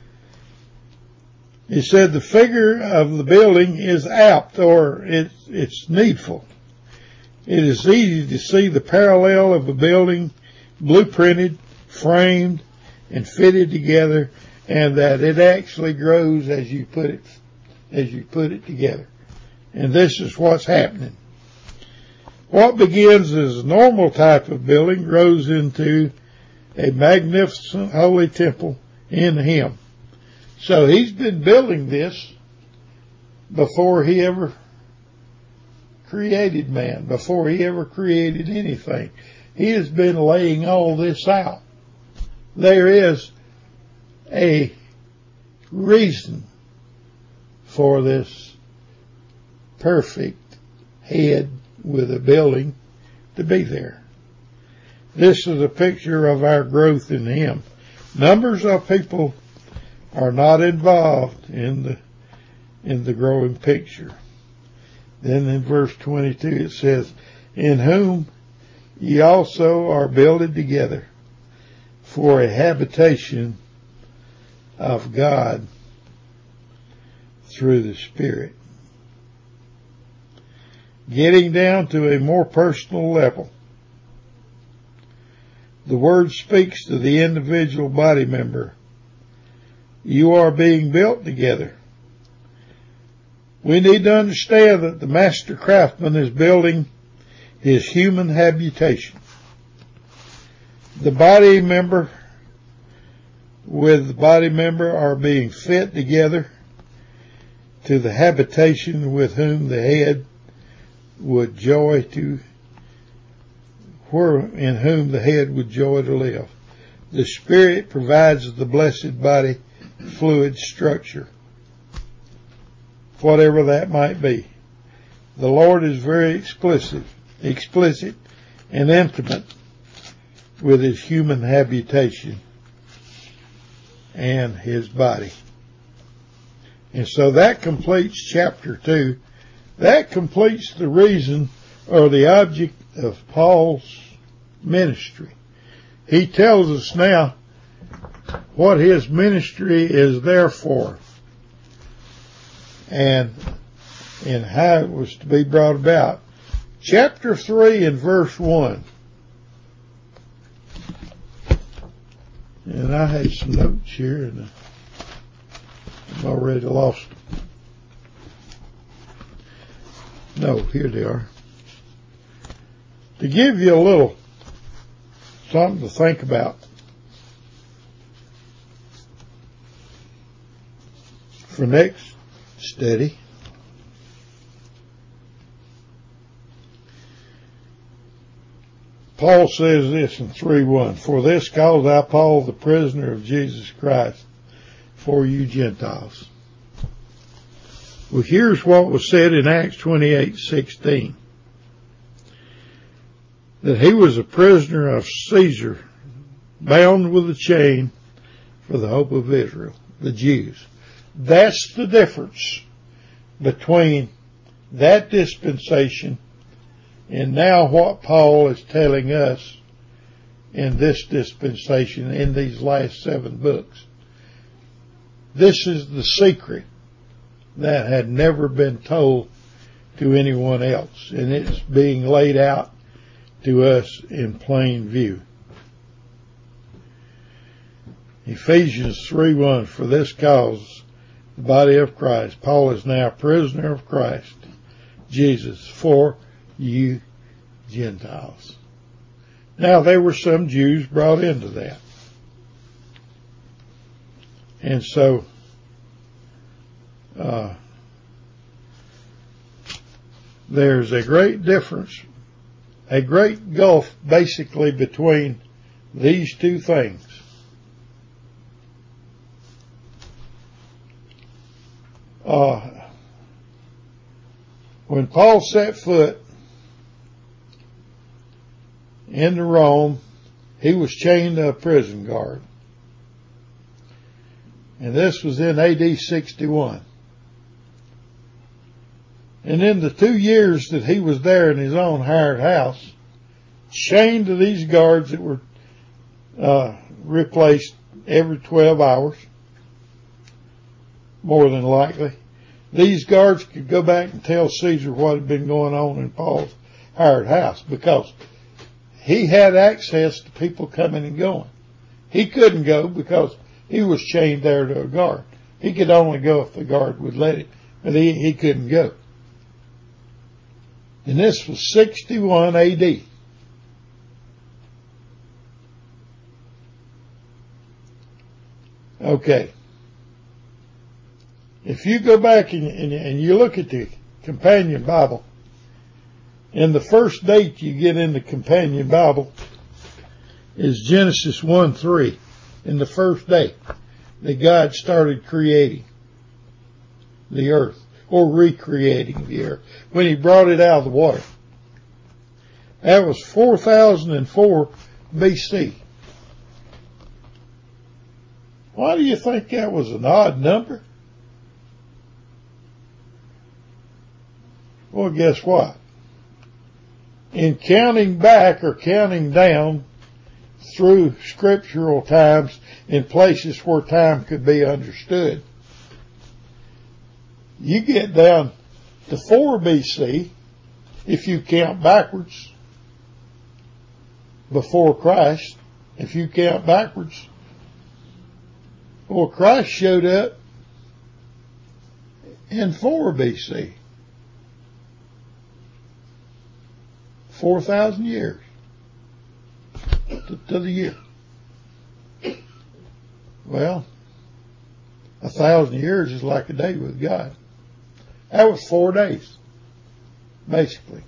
He said the figure of the building is apt, or it's, it's needful. It is easy to see the parallel of a building blueprinted, framed, and fitted together, and that it actually grows as you put it, as you put it together. And this is what's happening. What begins as a normal type of building grows into a magnificent holy temple in Him. So He's been building this before He ever created man, before He ever created anything. He has been laying all this out. There is a reason for this perfect head with a building to be there. This is a picture of our growth in Him. Numbers of people are not involved in the in the growing picture. Then in verse twenty-two it says, in whom ye also are builded together for a habitation of God through the Spirit. Getting down to a more personal level. The Word speaks to the individual body member. You are being built together. We need to understand that the master craftsman is building his human habitation. The body member with the body member are being fit together to the habitation with whom the head would joy to, where in whom the head would joy to live. The Spirit provides the blessed body fluid structure, whatever that might be. The Lord is very explicit, explicit and intimate with His human habitation and His body. And so that completes chapter two. That completes the reason or the object of Paul's ministry. He tells us now what his ministry is there for, and and how it was to be brought about. Chapter three and verse one. And I had some notes here, and I've already lost them. No, here they are. To give you a little something to think about for next study. Paul says this in three one, for this cause I, Paul, the prisoner of Jesus Christ, for you Gentiles. Well, here's what was said in Acts twenty-eight sixteen. That he was a prisoner of Caesar, bound with a chain for the hope of Israel, the Jews. That's the difference between that dispensation and now what Paul is telling us in this dispensation in these last seven books. This is the secret that had never been told to anyone else, and it's being laid out to us in plain view. Ephesians three one, for this cause, the body of Christ, Paul is now a prisoner of Christ, Jesus, for you Gentiles. Now, there were some Jews brought into that. And so, uh, there's a great difference, a great gulf basically between these two things. Uh, when Paul set foot into Rome, he was chained to a prison guard. And this was in A D sixty-one. And in the two years that he was there in his own hired house, chained to these guards that were uh, replaced every twelve hours, more than likely, these guards could go back and tell Caesar what had been going on in Paul's hired house, because he had access to people coming and going. He couldn't go because he was chained there to a guard. He could only go if the guard would let him, but he, he couldn't go. And this was sixty-one A D. Okay. If you go back and, and, and you look at the Companion Bible, and the first date you get in the Companion Bible is Genesis one three, in the first day that God started creating the earth, or recreating the earth, when he brought it out of the water. That was four thousand four B C. Why do you think that was an odd number? Well, guess what? In counting back or counting down through scriptural times in places where time could be understood, you get down to four B C if you count backwards before Christ. If you count backwards, well, Christ showed up in four B C. four thousand years to, to the year. Well, a thousand years is like a day with God. That was four days, basically.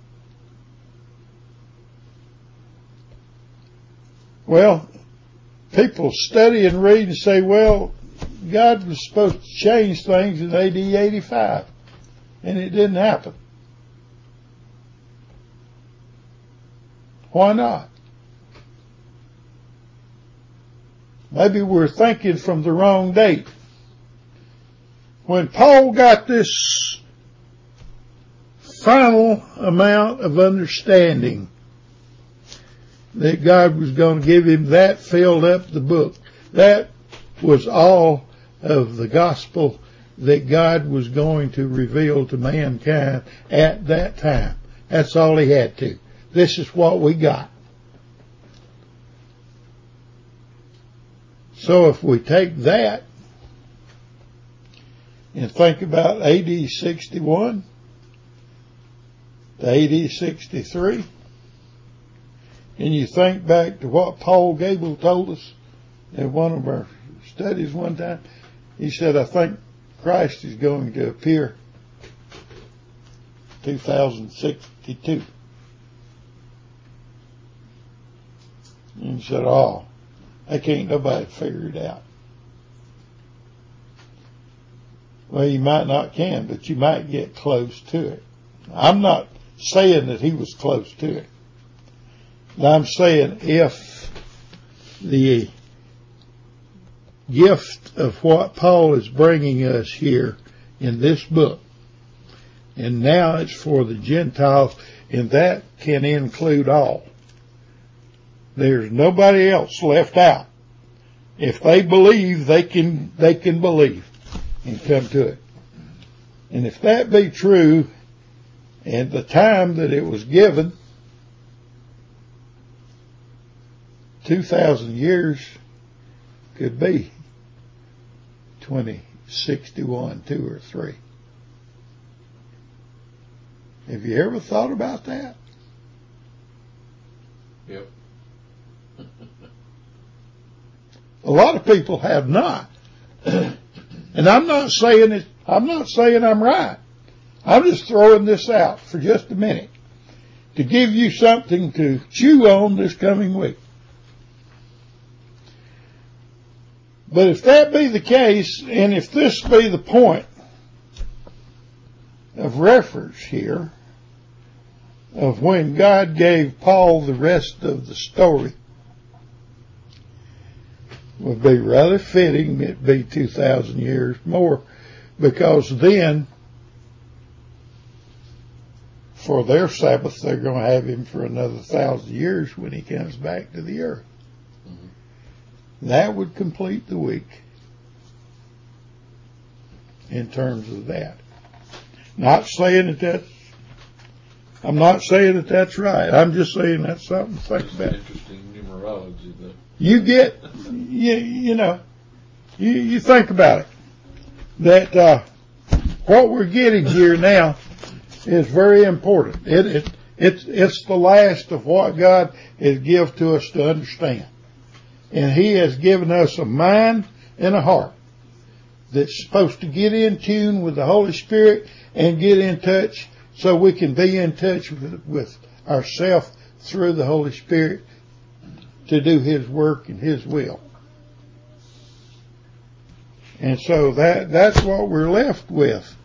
Well, people study and read and say, well, God was supposed to change things in A D eighty-five, and it didn't happen. Why not? Maybe we're thinking from the wrong date. When Paul got this final amount of understanding that God was going to give him, that filled up the book. That was all of the gospel that God was going to reveal to mankind at that time. That's all he had to. This is what we got. So if we take that and think about A D sixty-one to A D sixty-three, and you think back to what Paul Gable told us in one of our studies one time, he said, I think Christ is going to appear two thousand sixty-two. And he said, oh, I can't nobody figure it out. Well, you might not can, but you might get close to it. I'm not saying that he was close to it. I'm saying if the gift of what Paul is bringing us here in this book, and now it's for the Gentiles, and that can include all. There's nobody else left out. If they believe, they can, they can believe and come to it. And if that be true, and the time that it was given, two thousand years could be twenty sixty-one, two or three. Have you ever thought about that? Yep. A lot of people have not. And I'm not saying it, I'm not saying I'm right. I'm just throwing this out for just a minute to give you something to chew on this coming week. But if that be the case, and if this be the point of reference here, of when God gave Paul the rest of the story, would be rather fitting it'd be two thousand years more, because then for their Sabbath they're going to have him for another thousand years when he comes back to the earth. Mm-hmm. That would complete the week in terms of that. Not saying that that's, I'm not saying that that's right. I'm just saying that's something to think That's about. interesting numerology, though. You get, you, you know, you, you think about it. That uh, what we're getting here now is very important. It, it it's it's the last of what God has given to us to understand, and He has given us a mind and a heart that's supposed to get in tune with the Holy Spirit and get in touch, so we can be in touch with, with ourselves through the Holy Spirit to do His work and His will. And so that that's what we're left with.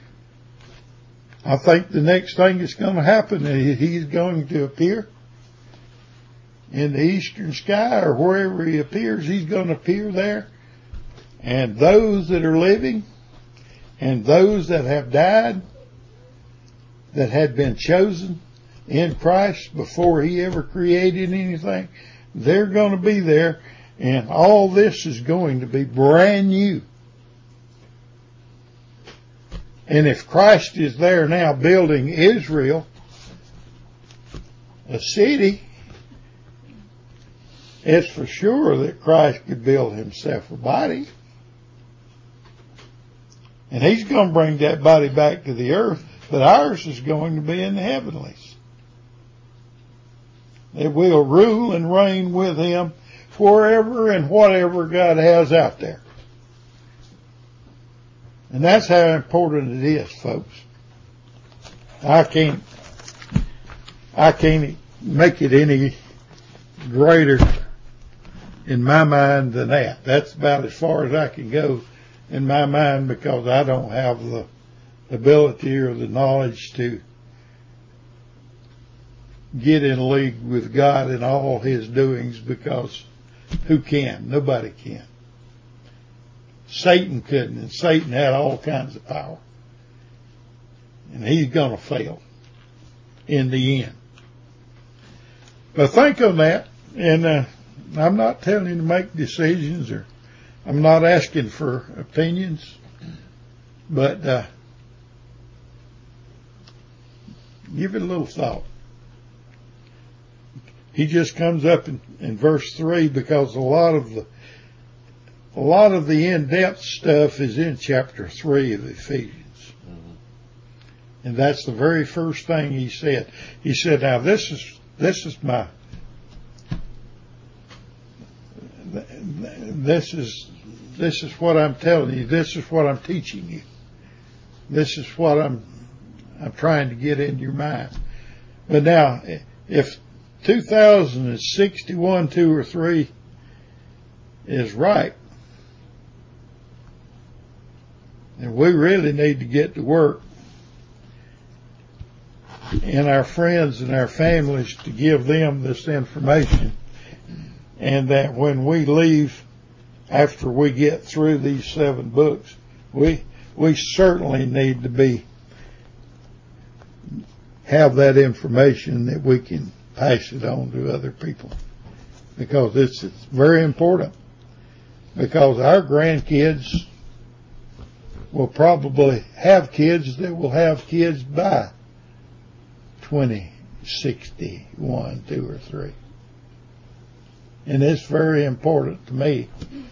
I think the next thing that's going to happen is He's going to appear in the eastern sky, or wherever He appears, He's going to appear there. And those that are living and those that have died, that had been chosen in Christ before He ever created anything, they're going to be there, and all this is going to be brand new. And if Christ is there now building Israel, a city, it's for sure that Christ could build Himself a body. And He's going to bring that body back to the earth, but ours is going to be in the heavenlies. That we'll rule and reign with Him wherever and whatever God has out there. And that's how important it is, folks. I can't, I can't make it any greater in my mind than that. That's about as far as I can go in my mind, because I don't have the ability or the knowledge to get in league with God in all His doings, because who can? Nobody can. Satan couldn't, and Satan had all kinds of power. And he's going to fail in the end. But think on that, and uh, I'm not telling you to make decisions, or I'm not asking for opinions, but uh, give it a little thought. He just comes up in, in verse three, because a lot of the a lot of the in-depth stuff is in chapter three of Ephesians. Mm-hmm. And that's the very first thing he said. He said, now this is this is my this is this is what I'm telling you. This is what I'm teaching you. This is what I'm I'm trying to get into your mind. But now, if two thousand sixty-one, two or three is right, and we really need to get to work in our friends and our families to give them this information, and that when we leave, after we get through these seven books, we we certainly need to be have that information that we can pass it on to other people, because it's, it's very important, because our grandkids will probably have kids that will have kids by twenty sixty-one, two or three. And it's very important to me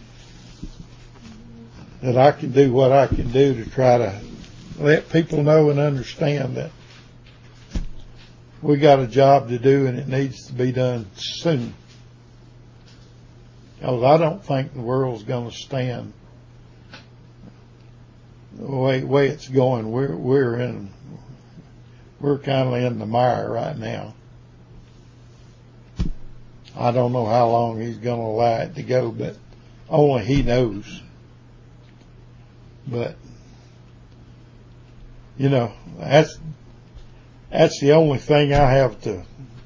that I can do what I can do to try to let people know and understand that we got a job to do, and it needs to be done soon. Because I don't think the world's going to stand the way, way it's going. We're, we're in, we're kind of in the mire right now. I don't know how long he's going to allow it to go, but only he knows. But, you know, that's, that's the only thing I have to,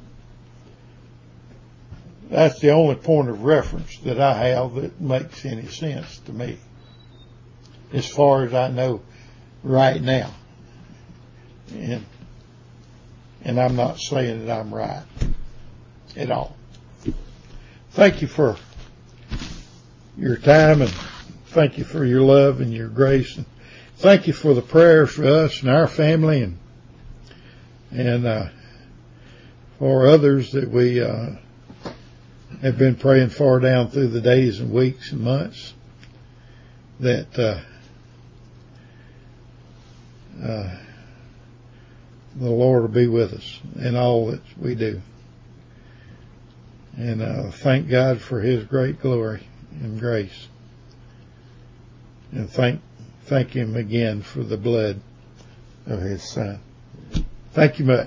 that's the only point of reference that I have that makes any sense to me, as far as I know right now. And, and I'm not saying that I'm right at all. Thank you for your time, and thank you for your love and your grace, and thank you for the prayers for us and our family, and and uh, for others that we uh, have been praying for down through the days and weeks and months, that uh, uh, the Lord will be with us in all that we do. And uh, thank God for His great glory and grace. And thank thank Him again for the blood of His Son. Thank you much.